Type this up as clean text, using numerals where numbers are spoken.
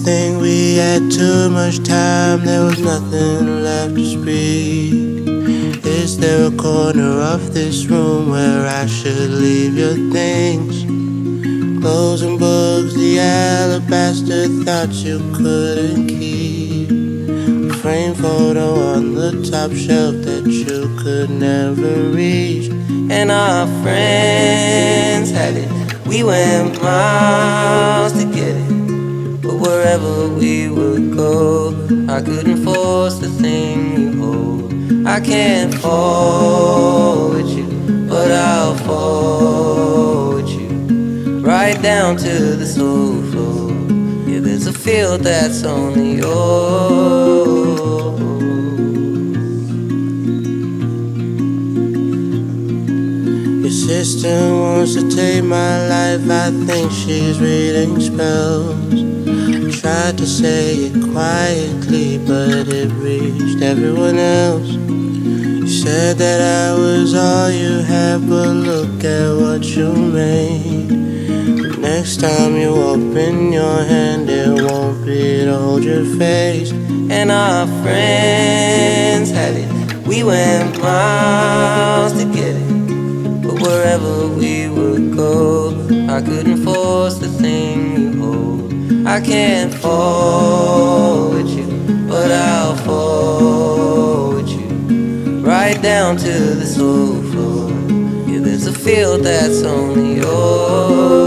think we had too much time, there was nothing left to speak. Is there a corner of this room where I should leave your things? Clothes and books, the alabaster thoughts you couldn't keep. A framed photo on the top shelf that you could never reach. And our friends had it, we went miles to get it. But wherever we would go, I couldn't force the thing you hold. I can't fall with you, but I'll fall with you, right down to the soul floor. Yeah, there's a field that's only yours. Your sister wants to take my life, I think she's reading spells. Tried to say it quietly, but it reached everyone else. You said that I was all you had, but look at what you made. The next time you open your hand, it won't be to hold your face. And our friends had it, we went miles to get it. But wherever we would go, I couldn't force the thing you hold. I can't fall with you, but I'll fall with you, right down to the soul floor. Yeah, there's a field that's only yours.